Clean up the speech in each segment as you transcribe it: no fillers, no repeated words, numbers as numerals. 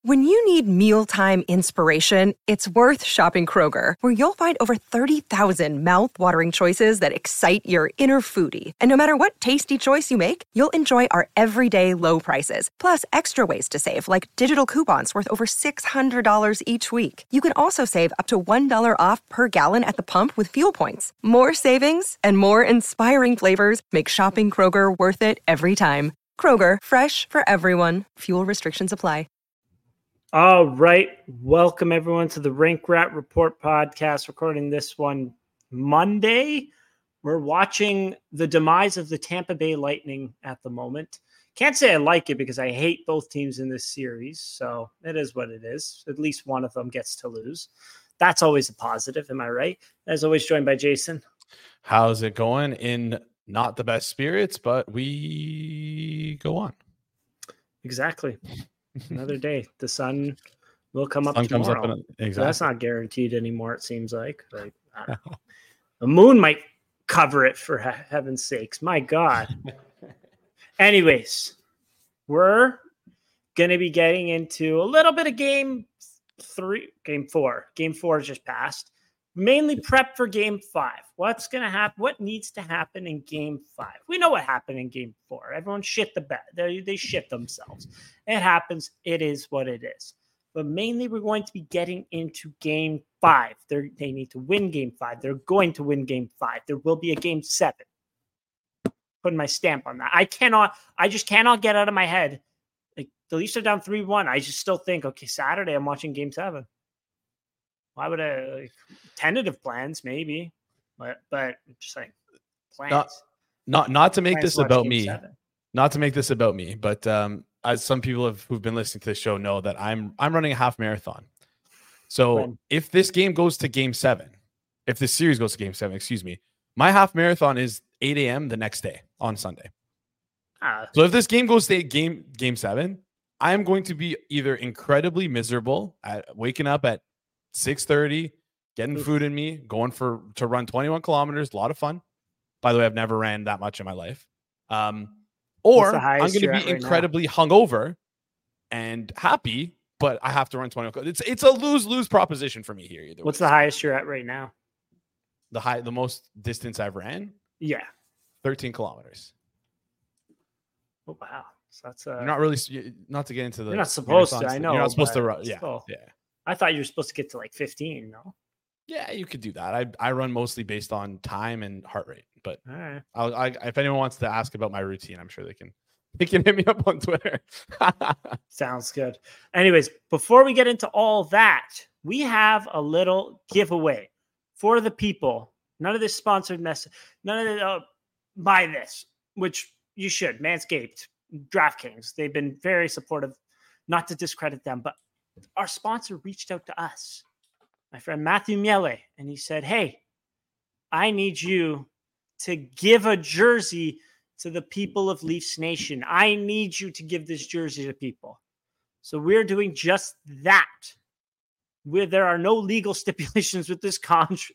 When you need mealtime inspiration, it's worth shopping Kroger, where you'll find over 30,000 mouth-watering choices that excite your inner foodie. And no matter what tasty choice you make, you'll enjoy our everyday low prices, plus extra ways to save, like digital coupons worth over $600 each week. You can also save up to $1 off per gallon at the pump with fuel points. More savings and more inspiring flavors make shopping Kroger worth it every time. Kroger, fresh for everyone. Fuel restrictions apply. All right. Welcome, everyone, to the Rink Rat Report podcast. Recording this one Monday. We're watching the demise of the Tampa Bay Lightning at the moment. Can't say I like it because I hate both teams in this series. So it is what it is. At least one of them gets to lose. That's always a positive. Am I right? As always, joined by Jason. How's it going? In not the best spirits, but we go on. Exactly. Another day. The sun will come up tomorrow. Comes up exactly. So that's not guaranteed anymore, it seems like. I don't know. The moon might cover it, for heaven's sakes. My God. Anyways, we're going to be getting into a little bit of game four. Game four just passed. Mainly prep for game 5. What's going to happen? What needs to happen in game 5? We know what happened in game 4. Everyone shit the bed. They shit themselves. It happens. It is what it is. But mainly we're going to be getting into game 5. They need to win game 5. They're going to win game 5. There will be a game 7. Putting my stamp on that. I just cannot get out of my head. Like, the Leafs are down 3-1. I just still think, okay, Saturday I'm watching game 7. Why would I tentative plans maybe, but just like plans. Not to make this about me. 7. Not to make this about me, but as some people who've been listening to the show know that I'm running a half marathon. So if this game goes to game 7, if this series goes to game 7, my half marathon is 8 a.m. the next day on Sunday. So if this game goes to game 7, I am going to be either incredibly miserable at waking up at 6:30, getting food in me, going to run 21 kilometers, a lot of fun. By the way, I've never ran that much in my life. Or I'm going to be incredibly hungover and happy, but I have to run 21. It's a lose-lose proposition for me here. Either What's the highest you're at right now? The most distance I've ran? Yeah. 13 kilometers. Oh, wow. So that's you're not really, not to get into the. You're not supposed to. I know. You're not supposed to run. Yeah. Yeah. I thought you were supposed to get to like 15, no? Yeah, you could do that. I run mostly based on time and heart rate. But all right. If anyone wants to ask about my routine, I'm sure they can hit me up on Twitter. Sounds good. Anyways, before we get into all that, we have a little giveaway for the people. None of this sponsored message. None of the buy this, which you should. Manscaped, DraftKings. They've been very supportive. Not to discredit them, but our sponsor reached out to us, my friend Matthew Miele, and he said, hey, I need you to give a jersey to the people of Leafs Nation. I need you to give this jersey to people. So we're doing just that. There are no legal stipulations with this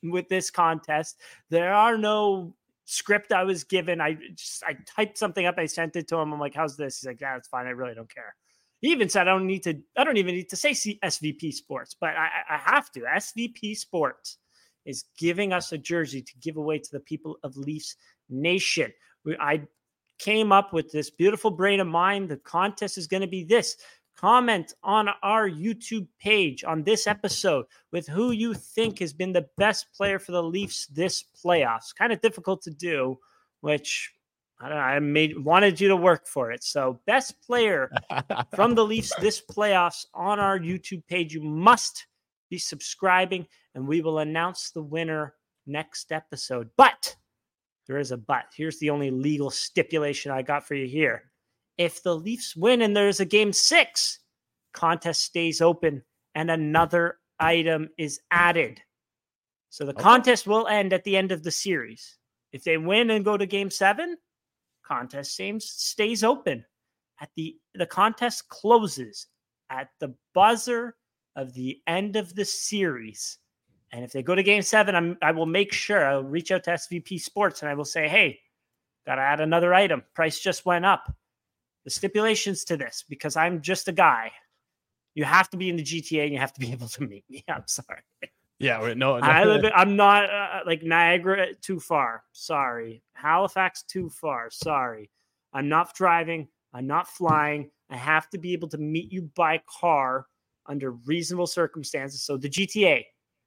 contest. There are no script I was given. I typed something up. I sent it to him. I'm like, how's this? He's like, yeah, it's fine. I really don't care. He even said, I don't even need to say SVP Sports, but I have to. SVP Sports is giving us a jersey to give away to the people of Leafs Nation. I came up with this beautiful brain of mine. The contest is going to be this. Comment on our YouTube page on this episode with who you think has been the best player for the Leafs this playoffs. Kind of difficult to do, which I wanted you to work for it. So best player from the Leafs this playoffs on our YouTube page. You must be subscribing, and we will announce the winner next episode. But there is a but. Here's the only legal stipulation I got for you here. If the Leafs win and there's a game 6, contest stays open and another item is added. So the contest will end at the end of the series. If they win and go to game 7, contest stays open. The contest closes at the buzzer of the end of the series. And if they go to game 7, I will make sure I'll reach out to SVP Sports and I will say, hey, got to add another item. Price just went up. The stipulations to this, because I'm just a guy. You have to be in the GTA and you have to be able to meet me. I'm sorry. Yeah, no. I'm not like Niagara too far. Sorry. Halifax too far. Sorry. I'm not driving. I'm not flying. I have to be able to meet you by car under reasonable circumstances. So the GTA.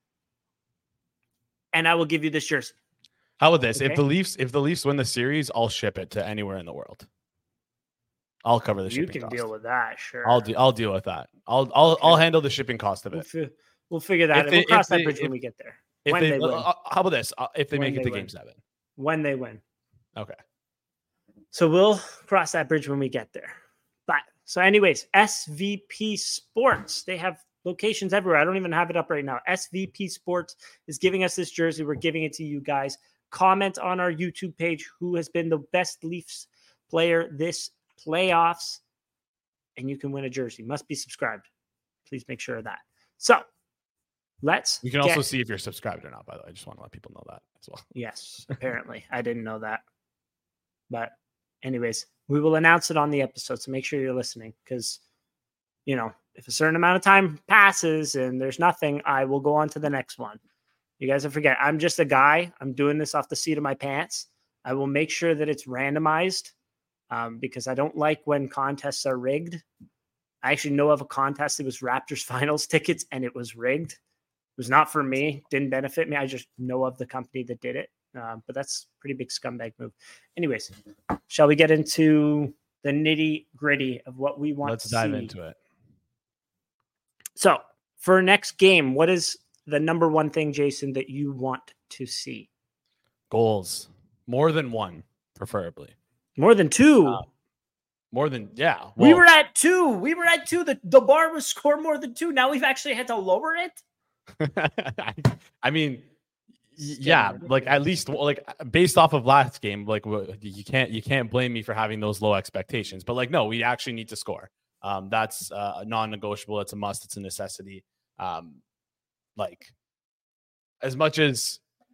And I will give you this jersey. How about this? Okay? If the Leafs win the series, I'll ship it to anywhere in the world. I'll cover the shipping cost. You can deal with that, sure. I'll deal with that. I'll handle the shipping cost of it. We'll figure that out. We'll cross that bridge when we get there. When they win. How about this? If they make it to Game 7. When they win. Okay. So we'll cross that bridge when we get there. But so anyways, SVP Sports. They have locations everywhere. I don't even have it up right now. SVP Sports is giving us this jersey. We're giving it to you guys. Comment on our YouTube page who has been the best Leafs player this playoffs, and you can win a jersey. Must be subscribed. Please make sure of that. So you can also see if you're subscribed or not, by the way. I just want to let people know that as well. Yes, apparently. I didn't know that. But anyways, we will announce it on the episode, so make sure you're listening because, you know, if a certain amount of time passes and there's nothing, I will go on to the next one. You guys don't forget, I'm just a guy. I'm doing this off the seat of my pants. I will make sure that it's randomized because I don't like when contests are rigged. I actually know of a contest. It was Raptors finals tickets and it was rigged. It was not for me. Didn't benefit me. I just know of the company that did it. But that's a pretty big scumbag move. Anyways, shall we get into the nitty gritty of what we want to see? Let's dive into it. So for our next game, what is the number one thing, Jason, that you want to see? Goals. More than one, preferably. More than two. Yeah. Well, we were at two. The bar was score more than two. Now we've actually had to lower it. I mean, yeah, like at least like based off of last game, like you can't blame me for having those low expectations. But like, no, we actually need to score. That's non-negotiable. It's a must. It's a necessity. Like as much as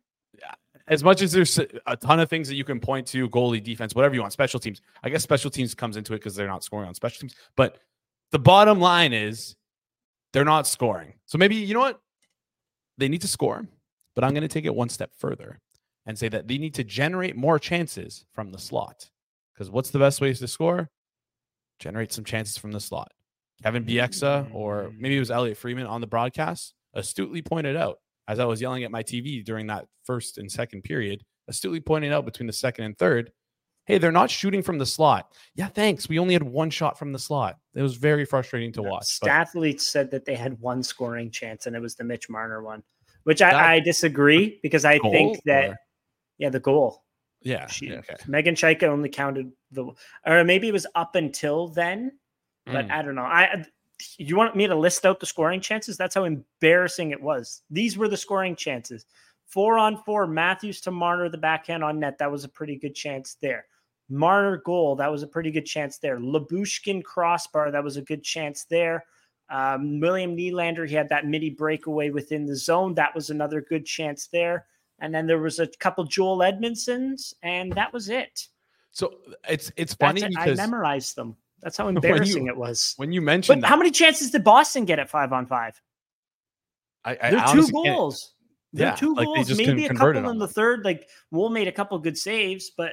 there's a ton of things that you can point to, goalie, defense, whatever you want, special teams. I guess special teams comes into it because they're not scoring on special teams. But the bottom line is they're not scoring. So maybe, you know what? They need to score, but I'm going to take it one step further and say that they need to generate more chances from the slot. Because what's the best ways to score? Generate some chances from the slot. Kevin Bieksa, or maybe it was Elliot Freeman on the broadcast, astutely pointed out, as I was yelling at my TV during that first and second period, astutely pointing out between the second and third, hey, they're not shooting from the slot. Yeah, thanks. We only had one shot from the slot. It was very frustrating to watch. Stathletes said that they had one scoring chance, and it was the Mitch Marner one, which I disagree because I think that, the goal. Yeah. Okay. Megan Chaika only counted or maybe it was up until then, but I don't know. You want me to list out the scoring chances? That's how embarrassing it was. These were the scoring chances. 4-on-4, Matthews to Marner, the backhand on net. That was a pretty good chance there. Marner goal. That was a pretty good chance there. Labushkin crossbar. That was a good chance there. William Nylander, he had that midi breakaway within the zone. That was another good chance there. And then there was a couple Joel Edmondsons, and that was it. So it's funny because I memorized them. That's how embarrassing it was. When you mentioned how many chances did Boston get at 5-on-5? They're two goals. They're two goals. Maybe a couple in the third. Like Wool made a couple good saves, but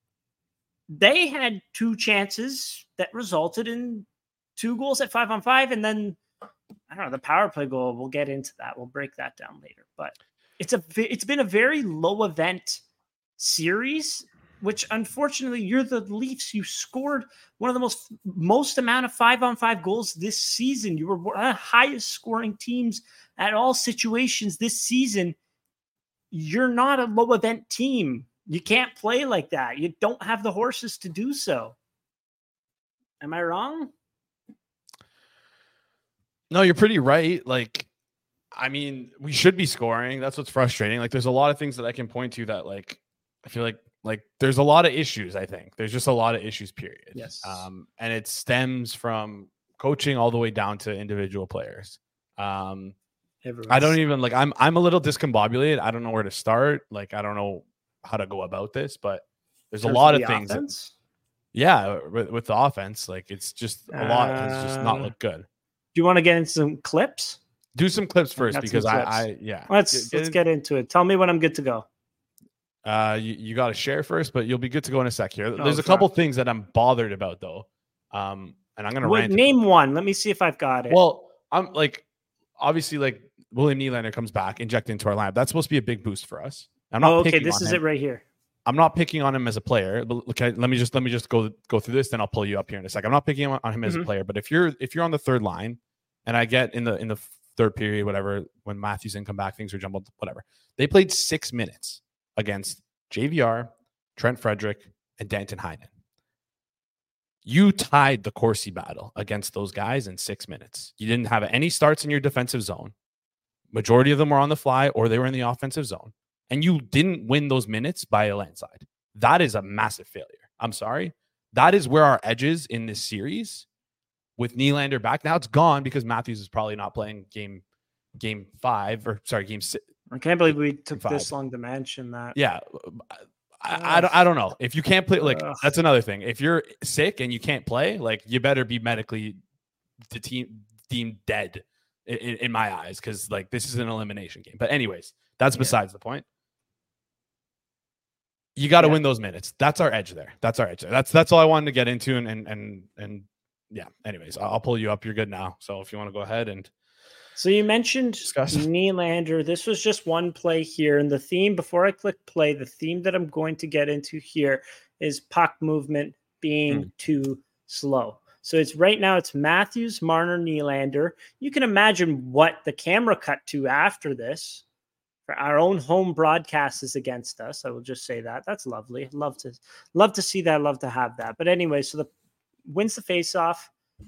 they had two chances that resulted in two goals at 5-on-5. And then, I don't know, the power play goal, we'll get into that. We'll break that down later. But it's been a very low event series, which unfortunately you're the Leafs. You scored one of the most amount of 5-on-5 goals this season. You were one of the highest scoring teams at all situations this season. You're not a low event team. You can't play like that. You don't have the horses to do so. Am I wrong? No, you're pretty right. Like, I mean, we should be scoring. That's what's frustrating. Like, there's a lot of things that I can point to that, like, I feel like there's a lot of issues. I think there's just a lot of issues, period. Yes. And it stems from coaching all the way down to individual players. I don't even I'm a little discombobulated. I don't know where to start. Like, I don't know how to go about this, but there's a lot of things. With the offense, like it's just a lot has just not looked good. you want to get into some clips? Do some clips first because yeah. Let's get into it. Tell me when I'm good to go. You got to share first, but you'll be good to go in a sec here. There's a couple things that I'm bothered about though. And I'm going to rant. Name one. Let me see if I've got it. Well, I'm like, obviously, like William Nylander comes back, injected into our lineup. That's supposed to be a big boost for us. I'm not. Okay, this is it right here. I'm not picking on him as a player. But okay, let me just go through this, then I'll pull you up here in a sec. I'm not picking on him as a player, but if you're on the third line, and I get in the third period, whatever, when Matthews didn't come back, things were jumbled, whatever. They played 6 minutes against JVR, Trent Frederic, and Danton Heinen. You tied the Corsi battle against those guys in 6 minutes. You didn't have any starts in your defensive zone. Majority of them were on the fly or they were in the offensive zone. And you didn't win those minutes by a landslide. That is a massive failure. I'm sorry. That is where our edge is in this series with Nylander back. Now it's gone because Matthews is probably not playing game 5 or sorry, game 6. I can't believe we took this long to mention that. Yeah. I don't know. If you can't play, like, that's another thing. If you're sick and you can't play, like, you better be medically deemed dead in my eyes, because, like, this is an elimination game. But anyways, that's besides the point. You got to win those minutes. That's our edge there. That's all I wanted to get into. And yeah, anyways, I'll pull you up. You're good now. So if you want to go ahead and. So you mentioned Nylander. This was just one play here. And the theme, before I click play, the theme that I'm going to get into here is puck movement being too slow. So it's right now it's Matthews, Marner, Nylander. You can imagine what the camera cut to after this. For our own home broadcast is against us. I will just say that. That's lovely. Love to see that. Love to have that. But anyway, so wins the faceoff.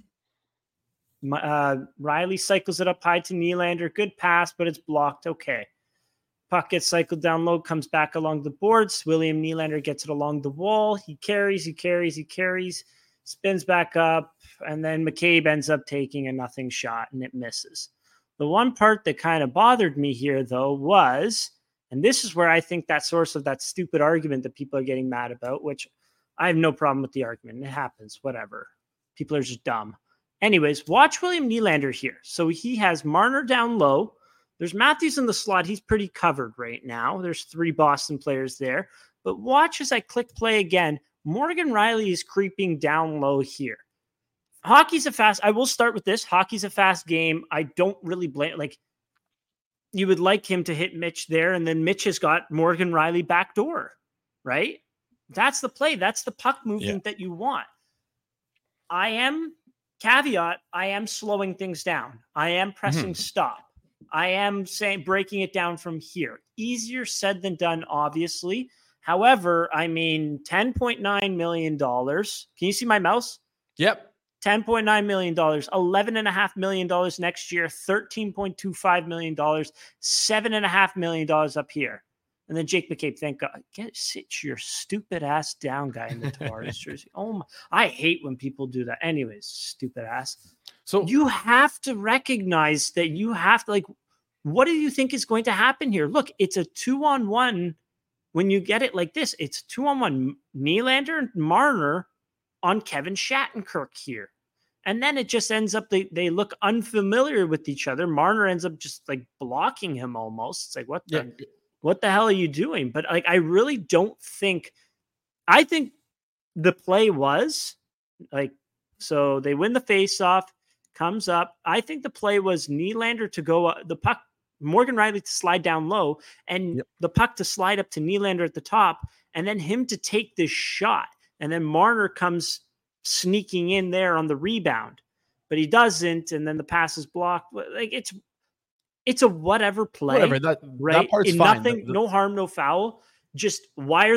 Riley cycles it up high to Nylander. Good pass, but it's blocked. Okay. Puck gets cycled down low, comes back along the boards. William Nylander gets it along the wall. He carries, spins back up, and then McCabe ends up taking a nothing shot, and it misses. The one part that kind of bothered me here, though, was, and this is where I think that source of that stupid argument that people are getting mad about, which I have no problem with the argument. It happens, whatever. People are just dumb. Anyways, watch William Nylander here. So he has Marner down low. There's Matthews in the slot. He's pretty covered right now. There's 3 Boston players there. But watch as I click play again. Morgan Rielly is creeping down low here. I will start with this. Hockey's a fast game. I don't really blame, like, you would like him to hit Mitch there, and then Mitch has got Morgan Rielly backdoor, right? That's the play. That's the puck movement that you want. Caveat, I am slowing things down. I am pressing stop. I am breaking it down from here. Easier said than done, obviously. However, I mean, $10.9 million. Can you see my mouse? Yep. $10.9 million, $11.5 million next year, $13.25 million, $7.5 million up here. And then Jake McCabe, thank God. Sit your stupid ass down, guy in the Tavares jersey. Oh my! I hate when people do that. Anyways, stupid ass. So you have to recognize that you have to, like, what do you think is going to happen here? Look, it's a 2-on-1 when you get it like this. It's 2-on-1 Nylander and Marner on Kevin Shattenkirk here. And then it just ends up, they look unfamiliar with each other. Marner ends up just like blocking him almost. It's like, what the hell are you doing? But like, I really don't think, I think the play was like, so they win the faceoff, comes up. I think the play was Nylander to go, the puck, Morgan Rielly to slide down low, and the puck to slide up to Nylander at the top, and then him to take this shot. And then Marner comes sneaking in there on the rebound, but he doesn't. And then the pass is blocked. Like, it's a whatever play. Whatever, right? That part's fine. Nothing, no harm, no foul. Just why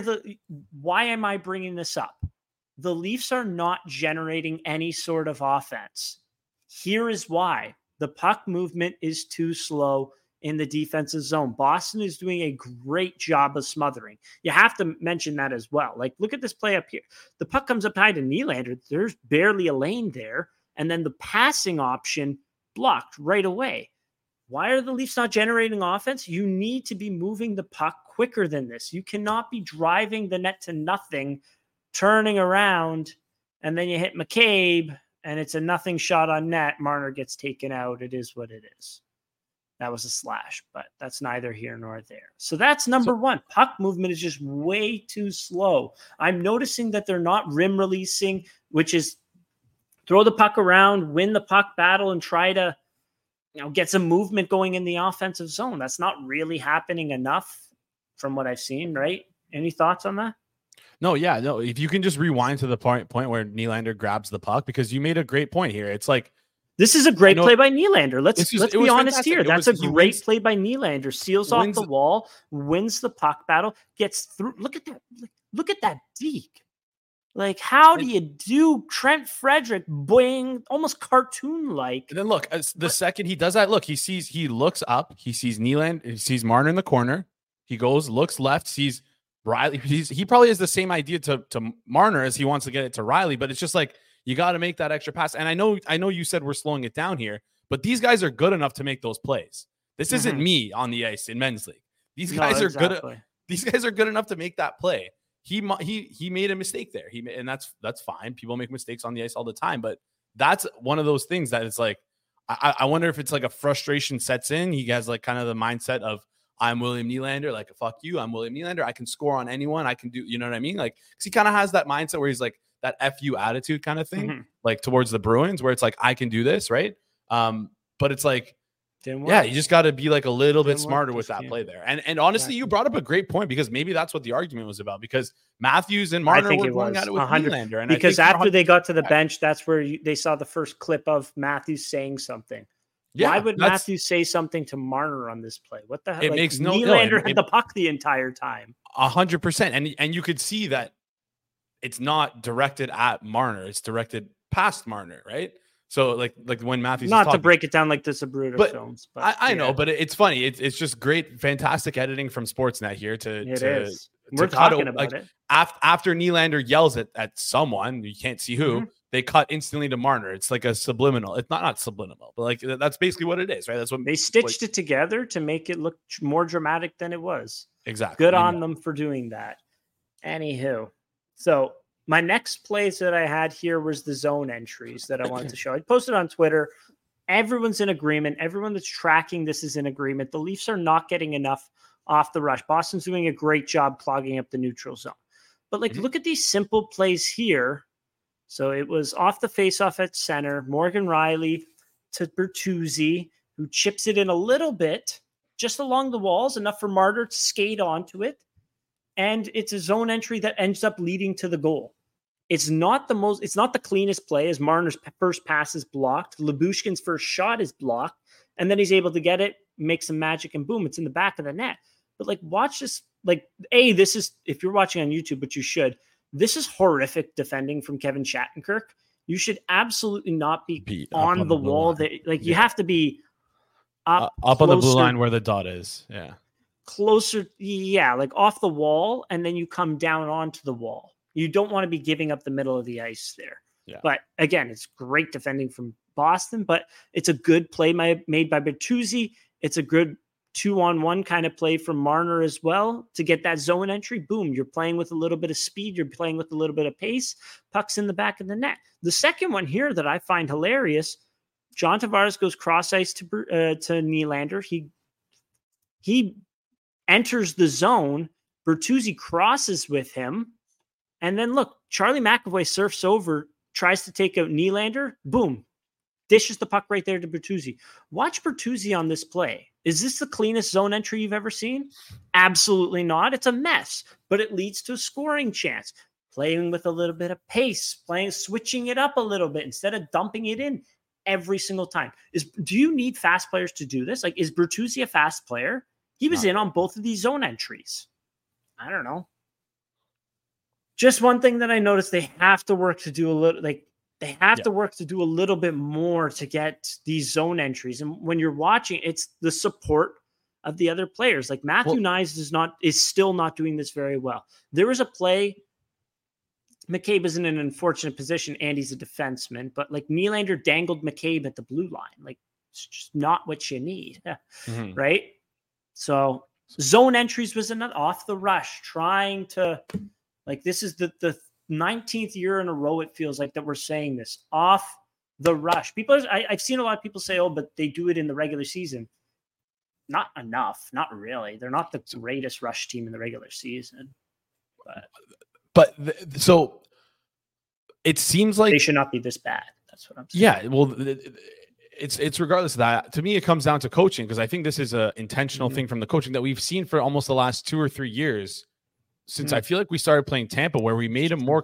am I bringing this up? The Leafs are not generating any sort of offense. Here is why. The puck movement is too slow in the defensive zone. Boston is doing a great job of smothering. You have to mention that as well. Like, look at this play up here. The puck comes up high to Nylander. There's barely a lane there. And then the passing option blocked right away. Why are the Leafs not generating offense? You need to be moving the puck quicker than this. You cannot be driving the net to nothing, turning around, and then you hit McCabe, and it's a nothing shot on net. Marner gets taken out. It is what it is. That was a slash, but that's neither here nor there. So that's number one. Puck movement is just way too slow. I'm noticing that they're not rim releasing, which is throw the puck around, win the puck battle, and try to, get some movement going in the offensive zone. That's not really happening enough from what I've seen, right? Any thoughts on that? No. If you can just rewind to the point where Nylander grabs the puck, because you made a great point here. It's like, this is a great play by Nylander. Let's be honest fantastic. here. That's a great play by Nylander. Seals off the wall, wins the puck battle, gets through. Look at that. Look at that deke. Like, how do you do Trent Frederic boing, almost cartoon-like? And then look, the second he does that, look, he looks up, he sees Nylander, he sees Marner in the corner. He goes, looks left, sees Riley. He probably has the same idea to Marner as he wants to get it to Riley, but it's just like, you got to make that extra pass. And I know you said we're slowing it down here, but these guys are good enough to make those plays. This isn't me on the ice in men's league. These guys are good. These guys are good enough to make that play. He made a mistake there. And that's fine. People make mistakes on the ice all the time, but that's one of those things that it's like, I wonder if it's like a frustration sets in. He has like kind of the mindset of, I'm William Nylander, like, fuck you, I'm William Nylander. I can score on anyone. I can do, you know what I mean? Like, because he kind of has that mindset where he's like, that FU attitude kind of thing, like towards the Bruins, where it's like, I can do this, right? But it's like, you just got to be like a little bit smarter with that play there. And honestly, you brought up a great point, because maybe that's what the argument was about, because Matthews and Marner were going at it with Nylander. And because after they got to the bench, that's where they saw the first clip of Matthews saying something. Yeah, why would Matthews say something to Marner on this play? What the hell? It makes no Nylander had the puck the entire time. 100%. And you could see that it's not directed at Marner. It's directed past Marner, right? So like when Matthews not to break it down like the Zabruder films, but I know, but it's funny. It's just great, fantastic editing from Sportsnet here We're talking about it. After Nylander yells at someone, you can't see who, they cut instantly to Marner. It's like a subliminal. It's not subliminal, but like that's basically what it is, right? That's what they stitched it together to make it look more dramatic than it was. Exactly. Good on them for doing that. Anywho. So my next plays that I had here was the zone entries that I wanted to show. I posted on Twitter. Everyone's in agreement. Everyone that's tracking this is in agreement. The Leafs are not getting enough off the rush. Boston's doing a great job clogging up the neutral zone. But look at these simple plays here. So it was off the faceoff at center, Morgan Riley to Bertuzzi, who chips it in a little bit, just along the walls, enough for Marner to skate onto it. And it's a zone entry that ends up leading to the goal. It's not the cleanest play, as Marner's first pass is blocked. Lyubushkin's first shot is blocked. And then he's able to get it, make some magic, and boom, it's in the back of the net. But watch this. This is, if you're watching on YouTube, but you should, this is horrific defending from Kevin Shattenkirk. You should absolutely not be on the wall. You have to be up on the blue line where the dot is. Yeah. Closer, off the wall, and then you come down onto the wall. You don't want to be giving up the middle of the ice there. Yeah. But again, it's great defending from Boston, but it's a good play made by Bertuzzi. It's a good 2-on-1 kind of play from Marner as well to get that zone entry. Boom, you're playing with a little bit of speed. You're playing with a little bit of pace. Puck's in the back of the net. The second one here that I find hilarious, John Tavares goes cross ice to Nylander. He enters the zone. Bertuzzi crosses with him. And then look, Charlie McAvoy surfs over, tries to take out Nylander. Boom. Dishes the puck right there to Bertuzzi. Watch Bertuzzi on this play. Is this the cleanest zone entry you've ever seen? Absolutely not. It's a mess, but it leads to a scoring chance. Playing with a little bit of pace, switching it up a little bit instead of dumping it in every single time. Do you need fast players to do this? Is Bertuzzi a fast player? He was in on both of these zone entries. I don't know. Just one thing that I noticed, they have to work to do a little, to work to do a little bit more to get these zone entries. And when you're watching, it's the support of the other players. Matthew Knies is still not doing this very well. There was a play. McCabe is in an unfortunate position, and he's a defenseman, but Nylander dangled McCabe at the blue line. It's just not what you need. Right? So zone entries was another off the rush, trying to, this is the 19th year in a row, it feels like, that we're saying this. Off the rush. I've seen a lot of people say, "Oh, but they do it in the regular season." Not enough. Not really. They're not the greatest rush team in the regular season. So it seems like they should not be this bad. That's what I'm saying. Yeah, well, it's regardless of that. To me, it comes down to coaching, because I think this is an intentional thing from the coaching that we've seen for almost the last 2 or 3 years since I feel like we started playing Tampa, where we made a more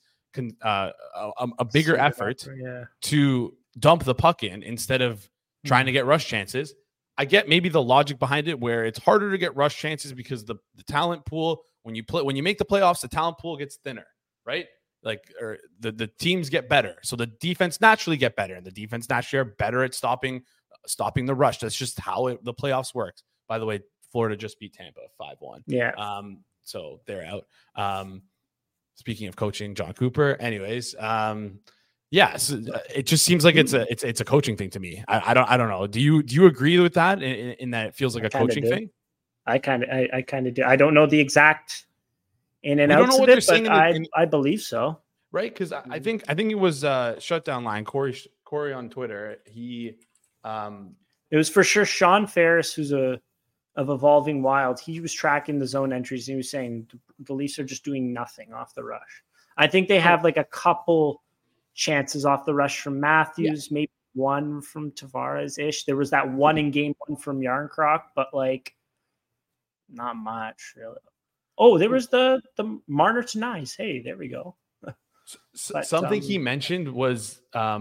a bigger effort to dump the puck in instead of trying to get rush chances. I get maybe the logic behind it, where it's harder to get rush chances because the talent pool, when you make the playoffs, the talent pool gets thinner, right? Or the teams get better, so the defense naturally get better, and the defense naturally are better at stopping the rush. That's just how the playoffs works. By the way, Florida just beat Tampa 5-1. Yeah. So they're out. Speaking of coaching, John Cooper. Anyways, so it just seems like it's a coaching thing to me. I don't know. Do you agree with that? In that it feels like a coaching thing? I kind of do. I don't know the exact in and outs of it, but I believe so. Right? Because I think it was Shutdown Line, Corey on Twitter. It was for sure Sean Ferris, who's of Evolving Wild. He was tracking the zone entries, and he was saying the Leafs are just doing nothing off the rush. I think they have like a couple chances off the rush from Matthews, maybe one from Tavares-ish. There was that one in game 1 from Yarncroc, but like not much really. Oh, there was the Marner to Nice. Hey, there we go. But, something he mentioned was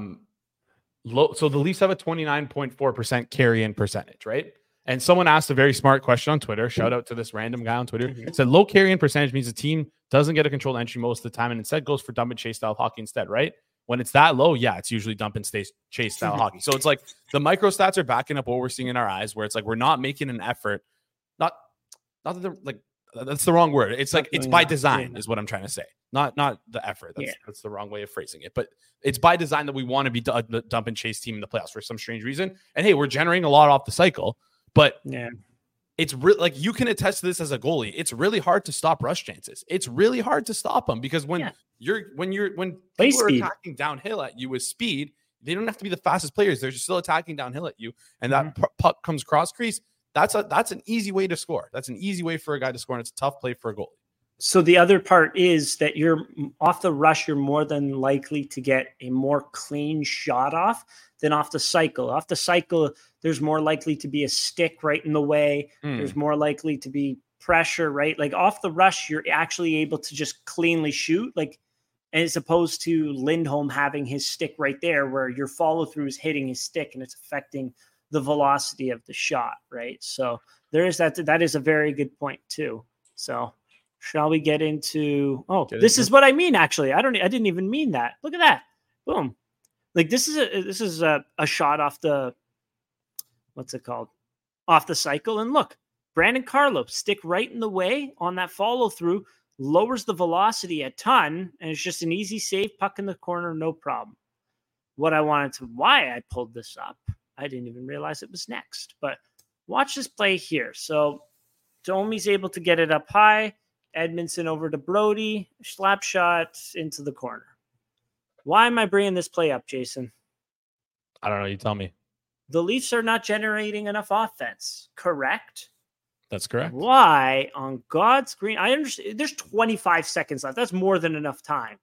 low. So the Leafs have a 29.4% carry-in percentage, right? And someone asked a very smart question on Twitter. Shout out to this random guy on Twitter. It said low carry-in percentage means the team doesn't get a controlled entry most of the time and instead goes for dump and chase style hockey instead, right? When it's that low, it's usually dump and chase style hockey. So it's like the micro stats are backing up what we're seeing in our eyes, where it's like we're not making an effort. Not that they're like, that's the wrong word. It's like it's by design is what I'm trying to say. Not the effort. That's the wrong way of phrasing it. But it's by design that we want to be the dump and chase team in the playoffs for some strange reason. And hey, we're generating a lot off the cycle. But it's like you can attest to this as a goalie. It's really hard to stop rush chances. It's really hard to stop them because when people are attacking downhill at you with speed, they don't have to be the fastest players. They're just still attacking downhill at you, and that puck comes cross crease. That's an easy way to score. That's an easy way for a guy to score, and it's a tough play for a goalie. So the other part is that you're off the rush, you're more than likely to get a more clean shot off than off the cycle. Off the cycle, there's more likely to be a stick right in the way. There's more likely to be pressure, right? Like off the rush, you're actually able to just cleanly shoot, like as opposed to Lindholm having his stick right there where your follow through is hitting his stick and it's affecting the velocity of the shot, right? So there is that. That is a very good point too. So shall we get into? This is what I mean. Actually, I didn't even mean that. Look at that. Boom. Like this is a shot off the, what's it called? Off the cycle. And look, Brandon Carlo stick right in the way on that follow through, lowers the velocity a ton, and it's just an easy save, puck in the corner, no problem. Why I pulled this up, I didn't even realize it was next. But watch this play here. So Domi's able to get it up high. Edmondson over to Brody, slap shot into the corner. Why am I bringing this play up, Jason? I don't know. You tell me. The Leafs are not generating enough offense, correct? That's correct. Why, on God's green? I understand there's 25 seconds left. That's more than enough time.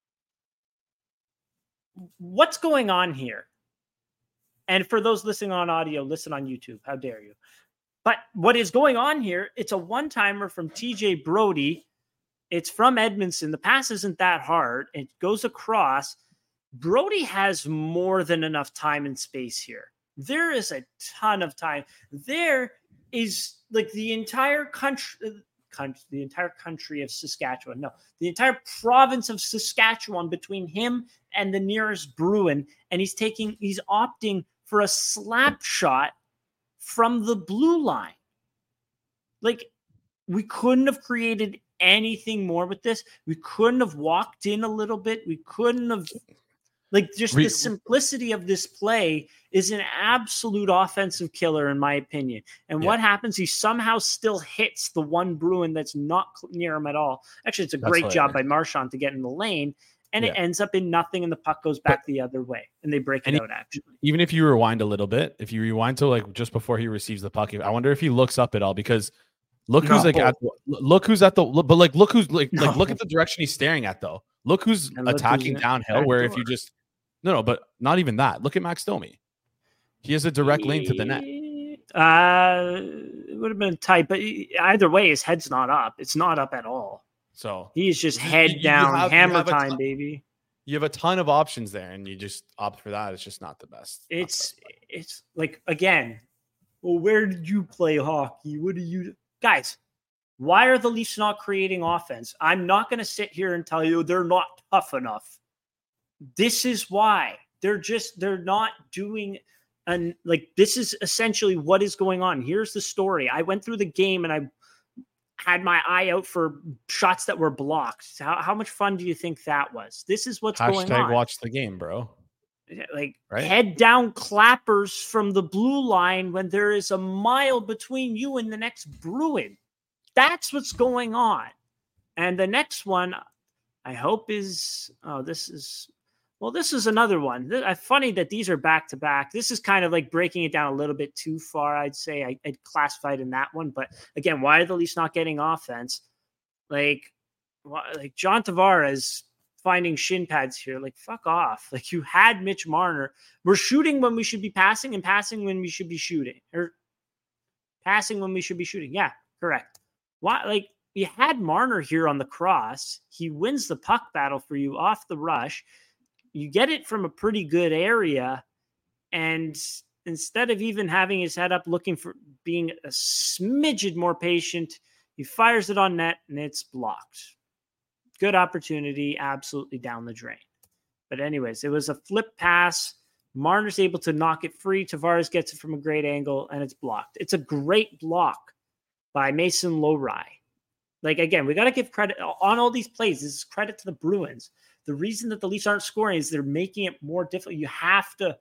What's going on here? And for those listening on audio, listen on YouTube. How dare you? But what is going on here, it's a one-timer from TJ Brody. It's from Edmondson. The pass isn't that hard. It goes across. Brody has more than enough time and space here. There is a ton of time. There is like the entire country of Saskatchewan. No, the entire province of Saskatchewan between him and the nearest Bruin. And he's opting for a slap shot from the blue line. Like, we couldn't have created anything more with this. We couldn't have walked in a little bit. We couldn't have, like, just the simplicity of this play is an absolute offensive killer, in my opinion. And what happens? He somehow still hits the one Bruin that's not near him at all. Actually, it's a great job by Marchand to get in the lane. and it ends up in nothing, and the puck goes back the other way, and they break it out. Actually, even if you rewind a little bit, if you rewind to like just before he receives the puck, I wonder if he looks up at all, because look who's look who's at the but like look who's like look at the direction he's staring at though. Look who's attacking downhill. Where if you just but not even that. Look at Max Domi. He has a direct lane to the net. It would have been tight, but either way, his head's not up. It's not up at all. So he's just head down, hammer time, baby. You have a ton of options there, and you just opt for that. It's just not the best. It's like, again, well, where did you play hockey? What do you guys? Why are the Leafs not creating offense? I'm not going to sit here and tell you they're not tough enough. This is why they're not doing. And like, this is essentially what is going on. Here's the story. I went through the game and I had my eye out for shots that were blocked. How much fun do you think that was? This is what's going on. Watch the game, bro. Like, head down clappers from the blue line when there is a mile between you and the next Bruin. That's what's going on. And the next one, I hope is, this is another one. Funny that these are back-to-back. This is kind of like breaking it down a little bit too far, I'd say. I'd classify it in that one. But again, why are the Leafs not getting offense? Like John Tavares finding shin pads here. Like, fuck off. Like, you had Mitch Marner. We're shooting when we should be passing, and passing when we should be shooting. Or passing when we should be shooting. Yeah, correct. Why? Like, you had Marner here on the cross. He wins the puck battle for you off the rush. You get it from a pretty good area, and instead of even having his head up looking for being a smidgen more patient, he fires it on net, and it's blocked. Good opportunity, absolutely down the drain. But anyways, it was a flip pass. Marner's able to knock it free. Tavares gets it from a great angle, and it's blocked. It's a great block by Mason Lohrei. Like, again, we got to give credit on all these plays. This is credit to the Bruins. The reason that the Leafs aren't scoring is they're making it more difficult. You have to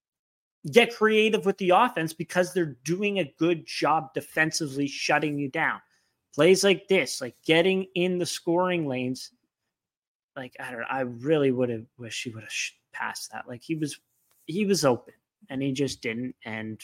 get creative with the offense because they're doing a good job defensively shutting you down. Plays like this, like getting in the scoring lanes, like, I don't know, I really would have wished he would have passed that. Like, he was open, and he just didn't. And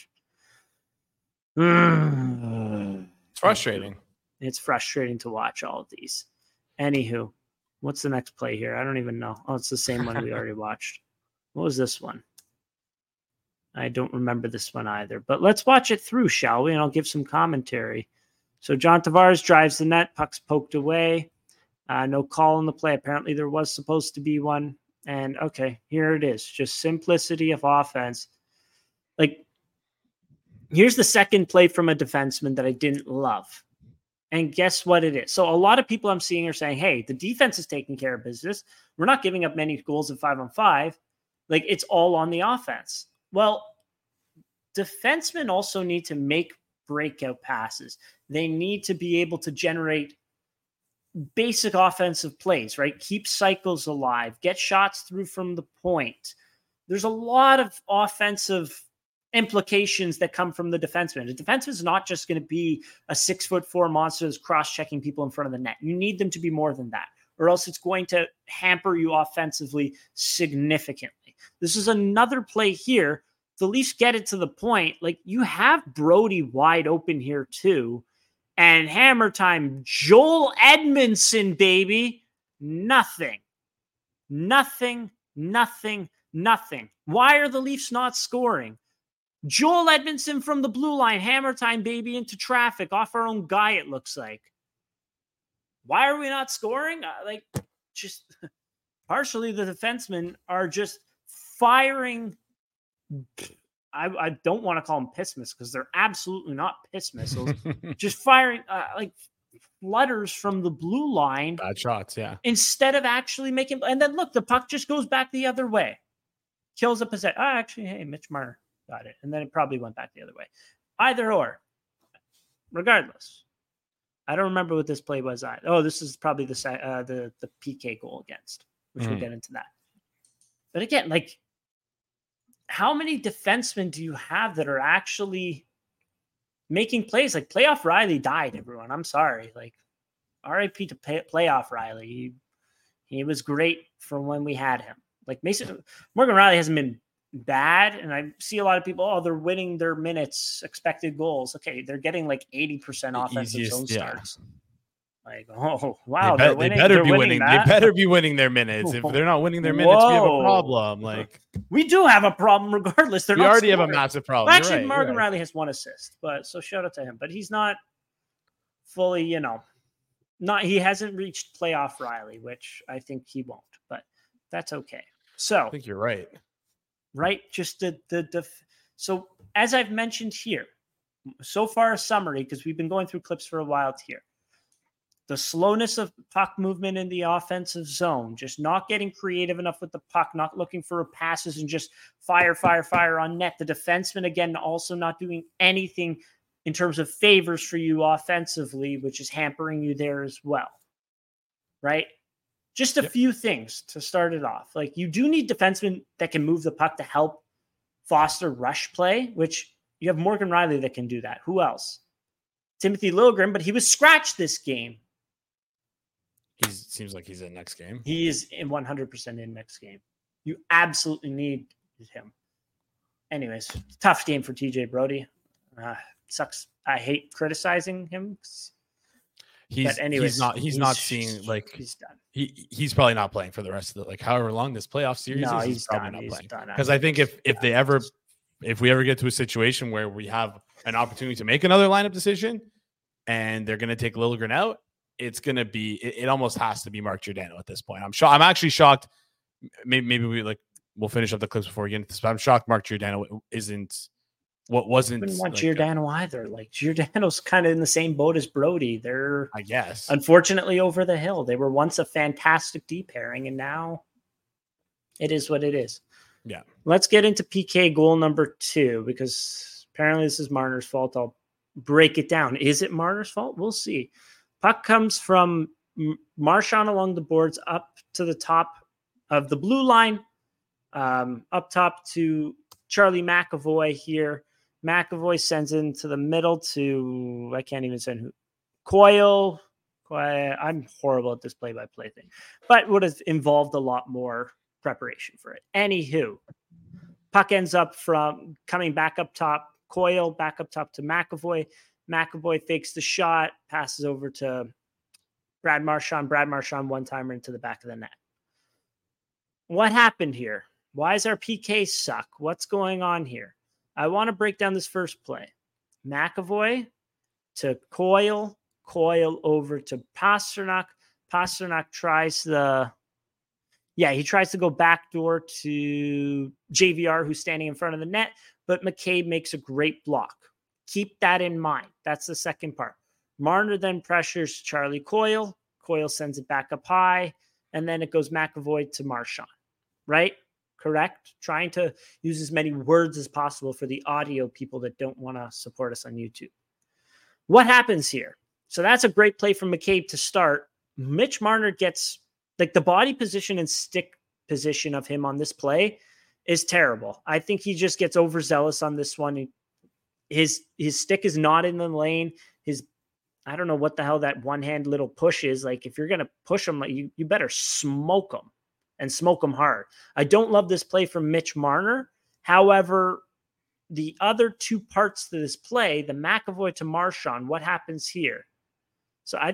it's frustrating. It's frustrating to watch all of these. Anywho. What's the next play here? I don't even know. Oh, it's the same one we already watched. What was this one? I don't remember this one either. But let's watch it through, shall we? And I'll give some commentary. So John Tavares drives the net. Puck's poked away. No call on the play. Apparently there was supposed to be one. And okay, here it is. Just simplicity of offense. Like, here's the second play from a defenseman that I didn't love. And guess what it is? So a lot of people I'm seeing are saying, hey, the defense is taking care of business. We're not giving up many goals in 5-on-5. Like, it's all on the offense. Well, defensemen also need to make breakout passes. They need to be able to generate basic offensive plays, right? Keep cycles alive, get shots through from the point. There's a lot of offensive implications that come from the defenseman. The defenseman is not just going to be a 6'4" monster that's cross-checking people in front of the net. You need them to be more than that, or else it's going to hamper you offensively significantly. This is another play here. The Leafs get it to the point. Like, you have Brody wide open here too. And hammer time, Joel Edmondson, baby. Nothing. Why are the Leafs not scoring? Joel Edmondson from the blue line, hammer time, baby, into traffic, off our own guy, it looks like. Why are we not scoring? Just partially the defensemen are just firing. I don't want to call them piss missiles because they're absolutely not piss missiles. Just firing flutters from the blue line. Bad shots, yeah. Instead of actually making. And then look, the puck just goes back the other way. Kills a possession. Actually, hey, Mitch Marner got it. And then it probably went back the other way. Either or. Regardless. I don't remember what this play was. This is probably the PK goal against, which we'll get into that. But again, like, how many defensemen do you have that are actually making plays? Like, Playoff Riley died, everyone. I'm sorry. Like, RIP to Playoff Riley. He was great for when we had him. Like Morgan Rielly hasn't been bad. And I see a lot of people, they're winning their minutes, expected goals. Okay, they're getting like 80% offensive zone starts. Like, oh wow, they better be winning. They better be winning their minutes. If they're not winning their minutes, we have a problem. Like, we do have a problem regardless. We already have a massive problem. Well, actually, Morgan Rielly has 1 assist, but so shout out to him. But he's not fully, he hasn't reached playoff Rielly, which I think he won't. But that's okay. So I think you're right. Right, just so as I've mentioned here, so far a summary because we've been going through clips for a while here. The slowness of puck movement in the offensive zone, just not getting creative enough with the puck, not looking for passes and just fire on net. The defenseman, again, also not doing anything in terms of favors for you offensively, which is hampering you there as well. Right? Just a few things to start it off. Like, you do need defensemen that can move the puck to help foster rush play, which you have Morgan Rielly that can do that. Who else? Timothy Liljegren, but he was scratched this game. Seems like he's in next game. He is 100% in next game. You absolutely need him. Anyways, tough game for TJ Brodie. Sucks. I hate criticizing him. He's not seeing, like, he's done. He's probably not playing for the rest of however long this playoff series is. He's probably done. not playing. Because I think if we ever get to a situation where we have an opportunity to make another lineup decision and they're going to take Liljegren out, it's going to be, it almost has to be Mark Giordano at this point. I'm actually shocked. Maybe we'll finish up the clips before we get into this, but I'm shocked Mark Giordano wasn't. I wouldn't want Giordano either. Like, Giordano's kind of in the same boat as Brodie. They're, I guess, unfortunately over the hill. They were once a fantastic D pairing, and now it is what it is. Yeah. Let's get into PK goal number 2, because apparently this is Marner's fault. I'll break it down. Is it Marner's fault? We'll see. Puck comes from Marchand along the boards up to the top of the blue line, up top to Charlie McAvoy here. McAvoy sends into the middle to, I can't even send who. Coyle. I'm horrible at this play-by-play thing, but would have involved a lot more preparation for it. Anywho, puck ends up from coming back up top. Coyle back up top to McAvoy. McAvoy fakes the shot, passes over to Brad Marchand. Brad Marchand one-timer into the back of the net. What happened here? Why does our PK suck? What's going on here? I want to break down this first play. McAvoy to Coyle. Coyle over to Pastrnak. Pastrnak tries he tries to go backdoor to JVR, who's standing in front of the net, but McCabe makes a great block. Keep that in mind. That's the second part. Marner then pressures Charlie Coyle. Coyle sends it back up high, and then it goes McAvoy to Marchand. Right? Correct? Trying to use as many words as possible for the audio people that don't want to support us on YouTube. What happens here? So that's a great play from McCabe to start. Mitch Marner gets, like, the body position and stick position of him on this play is terrible. I think he just gets overzealous on this one. His stick is not in the lane. I don't know what the hell that one-hand little push is. Like, if you're going to push him, you better smoke him and smoke him hard. I don't love this play from Mitch Marner. However, the other two parts to this play, the McAvoy to Marchand, what happens here? So I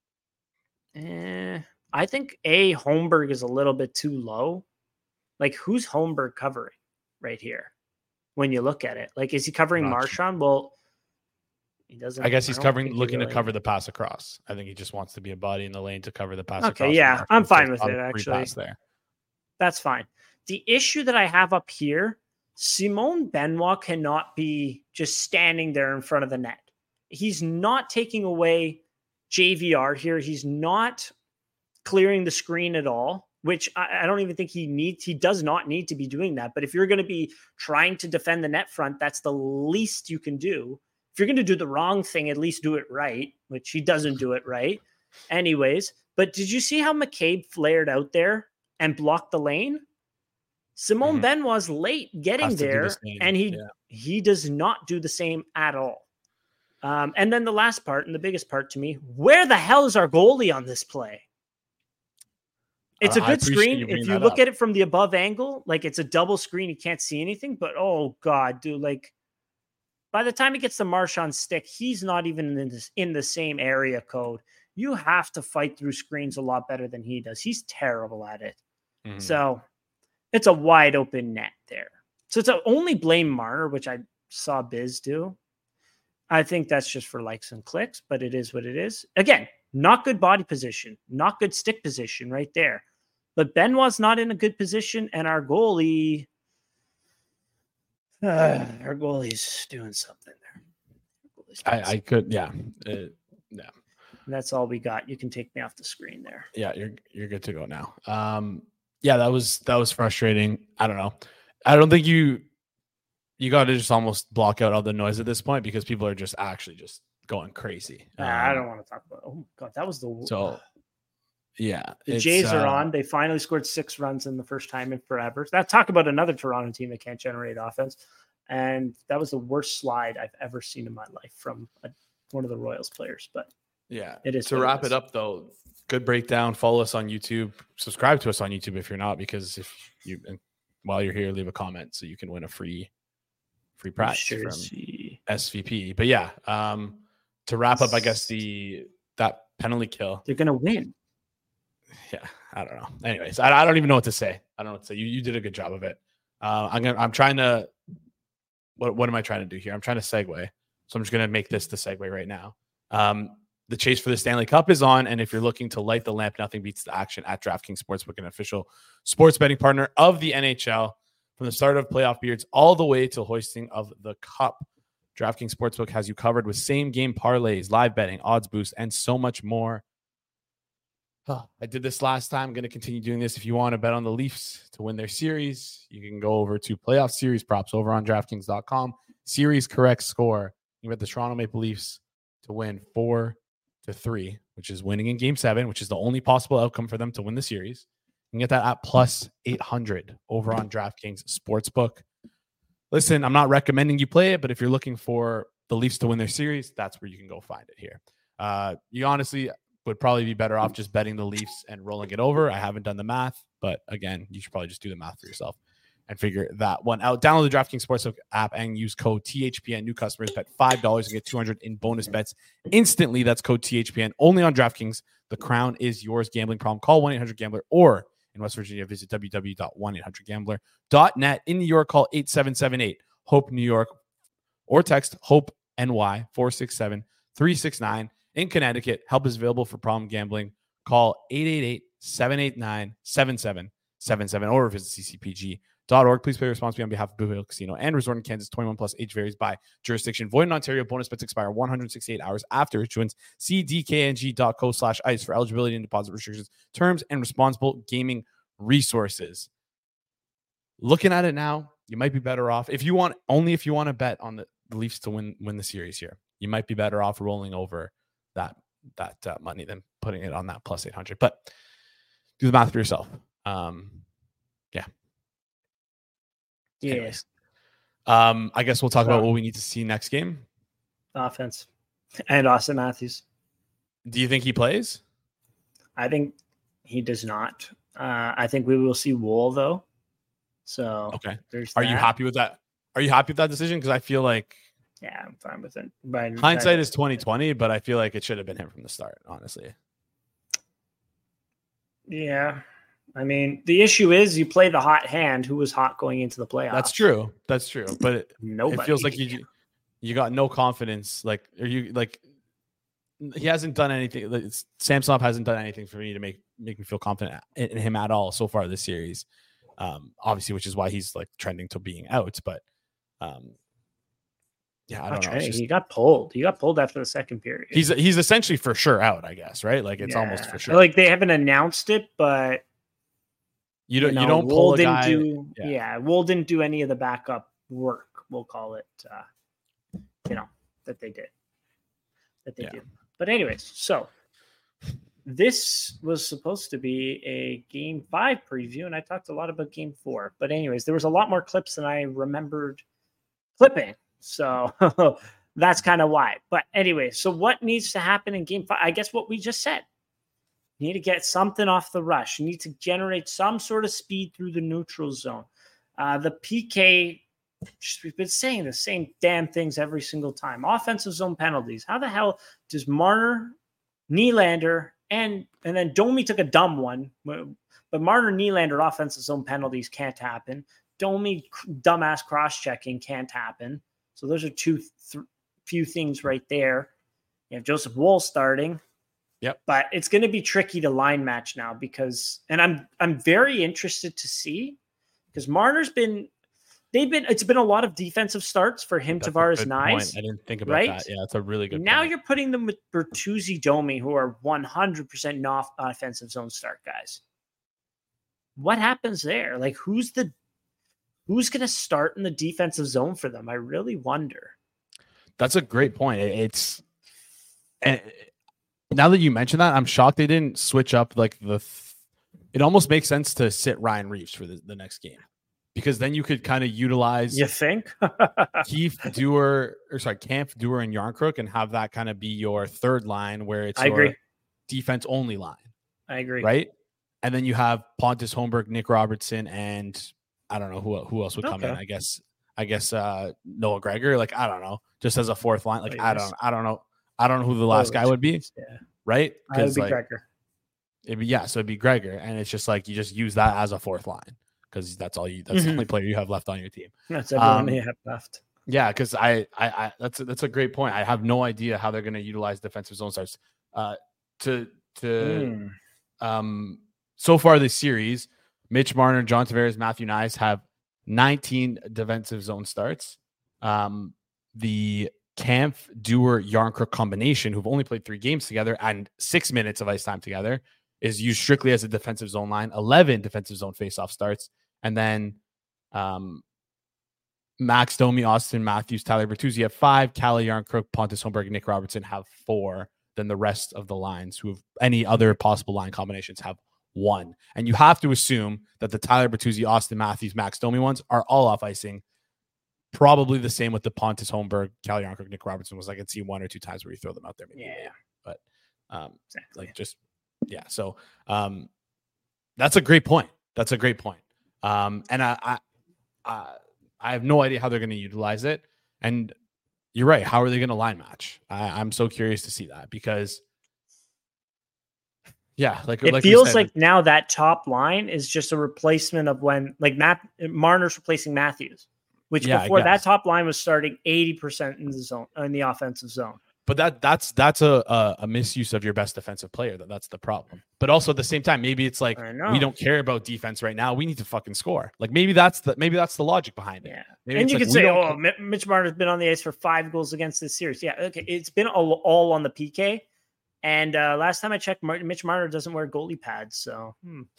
think Holmberg is a little bit too low. Like, who's Holmberg covering right here? When you look at it, like, is he covering Marchand? Well, he doesn't. I guess he's looking to cover the pass across. I think he just wants to be a body in the lane to cover the pass across. Okay, yeah, I'm fine with it, actually. That's fine. The issue that I have up here, Simon Benoit cannot be just standing there in front of the net. He's not taking away JVR here. He's not clearing the screen at all, which I don't even think he needs. He does not need to be doing that. But if you're going to be trying to defend the net front, that's the least you can do. If you're going to do the wrong thing, at least do it right, which he doesn't do it right. Anyways, but did you see how McCabe flared out there and blocked the lane? Simon Benoit's late getting there, and he does not do the same at all. And then the last part, and the biggest part to me, where the hell is our goalie on this play? It's a good screen. If you look at it from the above angle, like it's a double screen, you can't see anything. But oh god, dude, like by the time he gets the Marshawn stick, he's not even in the same area code. You have to fight through screens a lot better than he does. He's terrible at it. Mm-hmm. So it's a wide open net there. So it's only blame Marner, which I saw Biz do. I think that's just for likes and clicks, but it is what it is. Again, not good body position, not good stick position right there. But Benoit's not in a good position, and our goalie's doing something there. I could, yeah. Yeah. That's all we got. You can take me off the screen there. Yeah, you're good to go now. Yeah, that was frustrating. I don't know. I don't think you got to just almost block out all the noise at this point because people are just actually just going crazy. I don't want to talk about. Oh my god, that was the so. Yeah, the Jays are on. They finally scored 6 runs in the first time in forever. That talk about another Toronto team that can't generate offense, and that was the worst slide I've ever seen in my life from one of the Royals players. But yeah, it is. To wrap it up, though, good breakdown. Follow us on YouTube. Subscribe to us on YouTube if you're not, because if you while you're here, leave a comment so you can win a free prize from SVP. But yeah, to wrap up, I guess that penalty kill. They're gonna win. Yeah, I don't know. Anyways, I don't even know what to say. I don't know what to say. You did a good job of it. I'm trying to. What am I trying to do here? I'm trying to segue. So I'm just gonna make this the segue right now. The chase for the Stanley Cup is on, and if you're looking to light the lamp, nothing beats the action at DraftKings Sportsbook, an official sports betting partner of the NHL. From the start of playoff periods all the way till hoisting of the cup, DraftKings Sportsbook has you covered with same-game parlays, live betting, odds boost, and so much more. I did this last time. I'm going to continue doing this. If you want to bet on the Leafs to win their series, you can go over to playoff series props over on DraftKings.com. Series correct score. You bet the Toronto Maple Leafs to win 4-3, which is winning in Game 7, which is the only possible outcome for them to win the series. You can get that at plus 800 over on DraftKings Sportsbook. Listen, I'm not recommending you play it, but if you're looking for the Leafs to win their series, that's where you can go find it here. You honestly would probably be better off just betting the Leafs and rolling it over. I haven't done the math, but again, you should probably just do the math for yourself and figure that one out. Download the DraftKings Sportsbook app and use code THPN. New customers bet $5 and get $200 in bonus bets instantly. That's code THPN only on DraftKings. The crown is yours. Gambling problem? Call 1-800-GAMBLER, or in West Virginia, visit www.1800gambler.net. In New York, call 8778-HOPE-NEW YORK or text HOPE-NY 467-369. In Connecticut, help is available for problem gambling. Call 888-789-7777 or visit ccpg.org. Please play responsibly on behalf of Blue Hill Casino and Resort in Kansas. 21 plus, age varies by jurisdiction. Void in Ontario. Bonus bets expire 168 hours after issuance. See dkng.co/ice for eligibility and deposit restrictions, terms, and responsible gaming resources. Looking at it now, you might be better off if you want to bet on the Leafs to win the series here. You might be better off rolling over that money than putting it on that plus 800. But do the math for yourself. Yeah. Anyways, I guess we'll talk about what we need to see next game. Offense and Austin Matthews. Do you think he plays? I think he does not. I think we will see Wool though. So okay. Are you happy with that? Are you happy with that decision? Because I feel like I'm fine with it. Hindsight is 20/20, but I feel like it should have been him from the start, honestly. Yeah. I mean, the issue is you play the hot hand who was hot going into the playoffs. That's true. But it feels like you got no confidence. Like, are you like he hasn't done anything. Samsonov hasn't done anything for me to make me feel confident in him at all so far this series. Obviously, which is why he's like trending to being out. But yeah, I don't know. He got pulled. He got pulled after the second period. He's essentially for sure out, I guess, right? Like it's almost for sure. Like they haven't announced it, but you don't pull a guy. Wool didn't do any of the backup work. We'll call it, that they did. Did. But anyways, so this was supposed to be a Game 5 preview, and I talked a lot about Game 4. But anyways, there was a lot more clips than I remembered clipping. So that's kind of why. But anyway, so what needs to happen in Game 5? I guess what we just said. You need to get something off the rush. You need to generate some sort of speed through the neutral zone. The PK, we've been saying the same damn things every single time. Offensive zone penalties. How the hell does Marner, Nylander, and then Domi took a dumb one, but Marner, Nylander offensive zone penalties can't happen. Domi dumbass cross-checking can't happen. So those are few things right there. You have Joseph Woll starting. Yep. But it's going to be tricky to line match now because, and I'm very interested to see because Marner's it's been a lot of defensive starts for him, Tavares, Knies. I didn't think about that. Yeah, that's a really good Now point. you're putting them with Bertuzzi, Domi, who are 100% offensive zone start guys. What happens there? Like, who's going to start in the defensive zone for them? I really wonder. That's a great point. And now that you mention that, I'm shocked they didn't switch up like it almost makes sense to sit Ryan Reeves for the next game because then you could kind of utilize you think Kampf, Dewar, and Yarncrook and have that kind of be your third line where it's your defense only line. I agree. Right. And then you have Pontus Holmberg, Nick Robertson, and I don't know who else would come in. I guess Noah Gregor. Like, I don't know, just as a fourth line. Like, I don't know. I don't know who the last guy would be. Yeah. Right? Because like, Gregor. So it'd be Gregor. And it's just like you just use that as a fourth line because that's the only player you have left on your team. That's everyone you have left. Yeah, because I that's a great point. I have no idea how they're going to utilize defensive zone starts. So far this series, Mitch Marner, John Tavares, Matthew Knies have 19 defensive zone starts. The Kampf, Dewar, Yarncrook combination, who've only played 3 games together and 6 minutes of ice time together, is used strictly as a defensive zone line. 11 defensive zone faceoff starts, and then Max Domi, Austin Matthews, Tyler Bertuzzi have 5. Calle Yarncrook, Pontus Holmberg, and Nick Robertson have 4. Then the rest of the lines who have any other possible line combinations have 1. And you have to assume that the Tyler Bertuzzi, Austin Matthews, Max Domi ones are all off icing. Probably the same with the Pontus Holmberg, Calle Yarncrook, Nick Robertson was I could see 1 or 2 times where you throw them out there. Maybe later. But exactly. So that's a great point. And I have no idea how they're going to utilize it. And you're right. How are they going to line match? I'm so curious to see that because it feels like now that top line is just a replacement of when like Marner's replacing Matthews. Which before that top line was starting 80% in the zone, in the offensive zone. But that's a misuse of your best defensive player. That's the problem. But also at the same time, maybe it's like we don't care about defense right now. We need to fucking score. Like maybe that's the logic behind it. Yeah. Maybe and you could say, Mitch Marner's been on the ice for 5 goals against this series. Yeah, okay, it's been all on the PK. And last time I checked, Mitch Marner doesn't wear goalie pads, so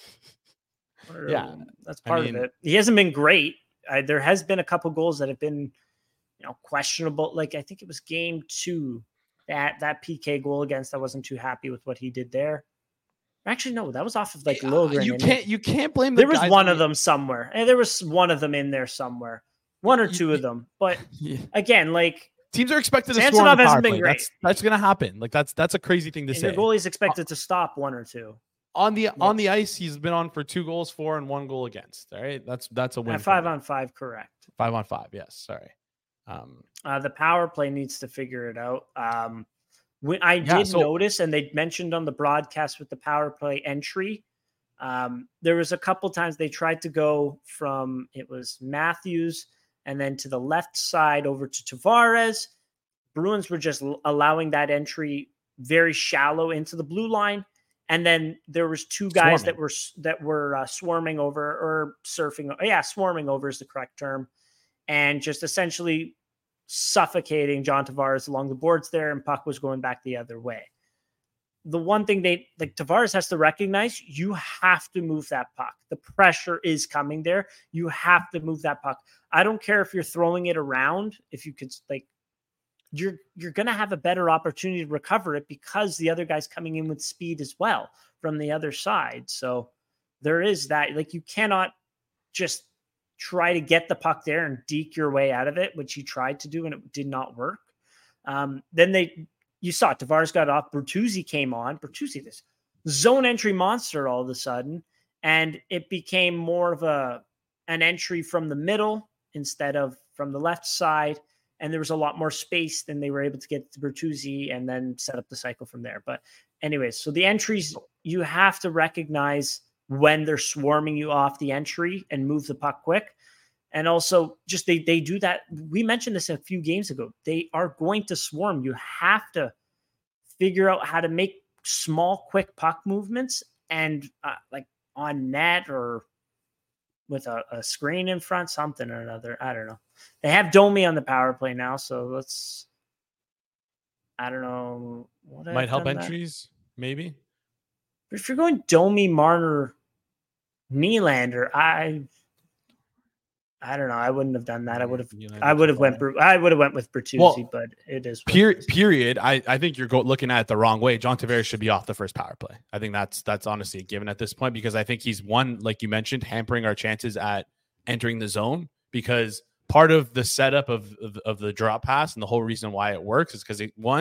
that's part of it. He hasn't been great. There has been a couple goals that have been, questionable. Like I think it was game 2, that PK goal against. I wasn't too happy with what he did there. Actually, no, that was off of like Logren. You can't blame. There was one of them somewhere, and there was one of them in there somewhere, 1 or 2 of them. But again, like teams are expected to score on the power play. That's going to happen. Like that's a crazy thing to say. The goalie's expected to stop 1 or 2. On the ice, he's been on for 2 goals for and 1 goal against. All right, that's a win. 5-on-5, correct. 5-on-5, yes. Sorry. The power play needs to figure it out. I did notice, and they mentioned on the broadcast with the power play entry, there was a couple times they tried to go from it was Matthews and then to the left side over to Tavares. Bruins were just allowing that entry very shallow into the blue line. And then there was 2 guys that were swarming over or surfing. Swarming over is the correct term. And just essentially suffocating John Tavares along the boards there. And puck was going back the other way. The one thing Tavares has to recognize, you have to move that puck. The pressure is coming there. You have to move that puck. I don't care if you're throwing it around. If you could you're going to have a better opportunity to recover it because the other guy's coming in with speed as well from the other side. So there is that. Like you cannot just try to get the puck there and deke your way out of it, which he tried to do and it did not work. Then you saw Tavares got off. Bertuzzi came on. Bertuzzi, this zone entry monster all of a sudden, and it became more of an entry from the middle instead of from the left side. And there was a lot more space than they were able to get to Bertuzzi and then set up the cycle from there. But anyways, so the entries, you have to recognize when they're swarming you off the entry and move the puck quick. And also just they do that. We mentioned this a few games ago. They are going to swarm. You have to figure out how to make small, quick puck movements and like on net or with a screen in front, something or another. I don't know. They have Domi on the power play now, so let's. I don't know. What might help entries, maybe. But if you're going Domi, Marner, Nylander, I don't know. I wouldn't have done that. I would have went with Bertuzzi, but it is period. I think you're looking at it the wrong way. John Tavares should be off the first power play. I think that's honestly a given at this point, because I think he's one, like you mentioned, hampering our chances at entering the zone, because part of the setup of the drop pass and the whole reason why it works is because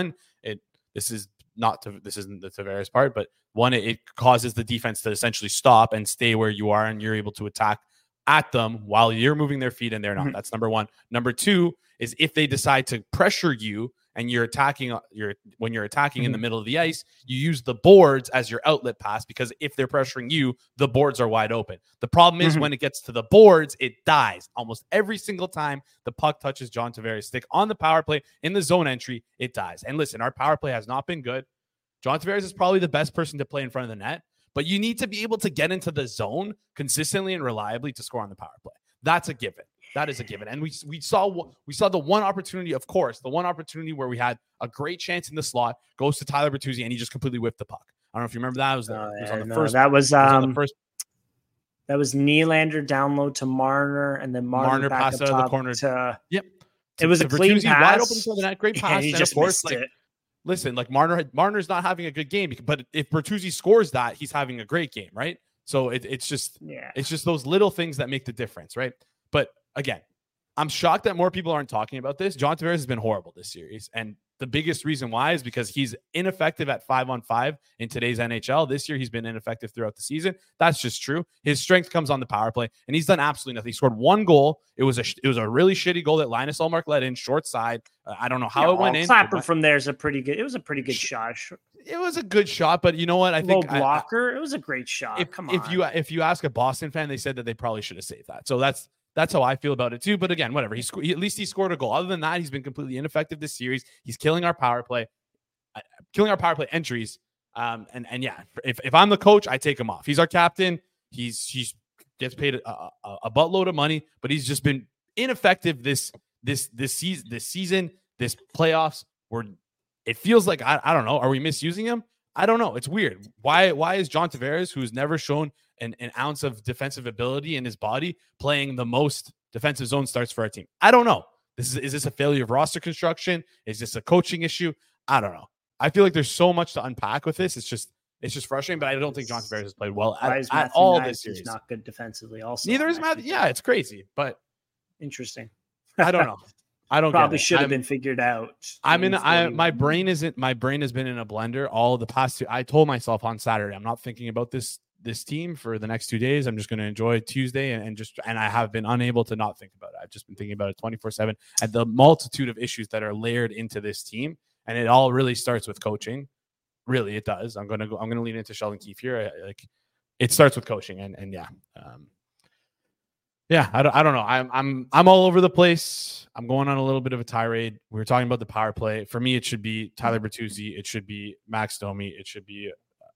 this isn't the Tavares part, but one, it causes the defense to essentially stop and stay where you are, and you're able to attack at them while you're moving their feet and they're not. Mm-hmm. That's number one. Number two is if they decide to pressure you and you're attacking, when you're attacking in the middle of the ice, you use the boards as your outlet pass, because if they're pressuring you, the boards are wide open. The problem is when it gets to the boards, it dies. Almost every single time the puck touches John Tavares' stick on the power play in the zone entry, it dies. And listen, our power play has not been good. John Tavares is probably the best person to play in front of the net, but you need to be able to get into the zone consistently and reliably to score on the power play. That's a given. That is a given. And we saw the one opportunity, of course, the one opportunity where we had a great chance in the slot goes to Tyler Bertuzzi, and he just completely whipped the puck. I don't know if you remember that. It was on the first. That was on the first. That was Nylander download to Marner, and then Marner passed out of the corner. Yep. It was a clean Bertuzzi pass. Wide open for the net. Great pass. And he just missed it. Listen, like Marner's not having a good game, but if Bertuzzi scores that, he's having a great game, right? So it's just those little things that make the difference, right? But again, I'm shocked that more people aren't talking about this. John Tavares has been horrible this series, and the biggest reason why is because he's ineffective at 5-on-5 in today's NHL. This year, he's been ineffective throughout the season. That's just true. His strength comes on the power play, and he's done absolutely nothing. He scored one goal. It was a really shitty goal that Linus Ullmark let in, short side. I don't know how it went in. Clapper from there is a pretty good. It was a pretty good shot. It was a good shot, but you know what? I think blocker. It was a great shot. Come on. If you ask a Boston fan, they said that they probably should have saved that. So that's how I feel about it too. But again, whatever. At least he scored a goal. Other than that, he's been completely ineffective this series. He's killing our power play entries. And yeah, if I'm the coach, I take him off. He's our captain. He's gets paid a buttload of money, but he's just been ineffective this season, this playoffs. Where it feels like I don't know. Are we misusing him? I don't know. It's weird. Why is John Tavares, who's never shown an ounce of defensive ability in his body, playing the most defensive zone starts for our team? I don't know. Is this a failure of roster construction? Is this a coaching issue? I don't know. I feel like there's so much to unpack with this. It's just frustrating, but I don't think John Tavares has played well at all this series. He's not good defensively. Also, neither is Matthew. Yeah, it's crazy, but interesting. I don't know. I don't probably should have been figured out. My brain has been in a blender all the past two. I told myself on Saturday, I'm not thinking about this team for the next 2 days. I'm just going to enjoy Tuesday and I have been unable to not think about it. I've just been thinking about it 24/7 and the multitude of issues that are layered into this team. And it all really starts with coaching. Really, it does. I'm going to lean into Sheldon Keefe here. It starts with coaching and yeah. Yeah, I don't know. I'm all over the place. I'm going on a little bit of a tirade. We were talking about the power play. For me, it should be Tyler Bertuzzi. It should be Max Domi. It should be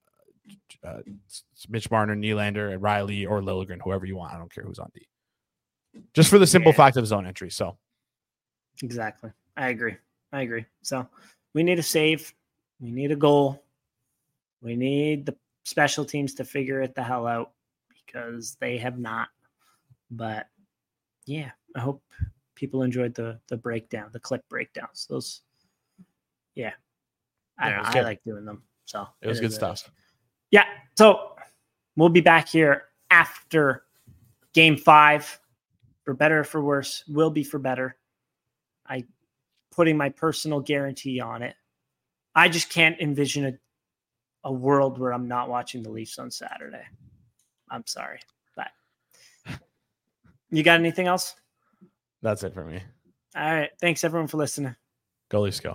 Mitch Marner, Nylander, and Riley or Liljegren, whoever you want. I don't care who's on D. Just for the simple fact of zone entry. So exactly. I agree. So we need a save. We need a goal. We need the special teams to figure it the hell out because they have not. But yeah, I hope people enjoyed the breakdown, the clip breakdowns. Those, I don't know. I like doing them. So it was good stuff. Yeah. So we'll be back here after Game 5, for better or for worse. Will be for better. I putting my personal guarantee on it. I just can't envision a world where I'm not watching the Leafs on Saturday. I'm sorry. But you got anything else? That's it for me. All right. Thanks everyone for listening. Go Leafs go.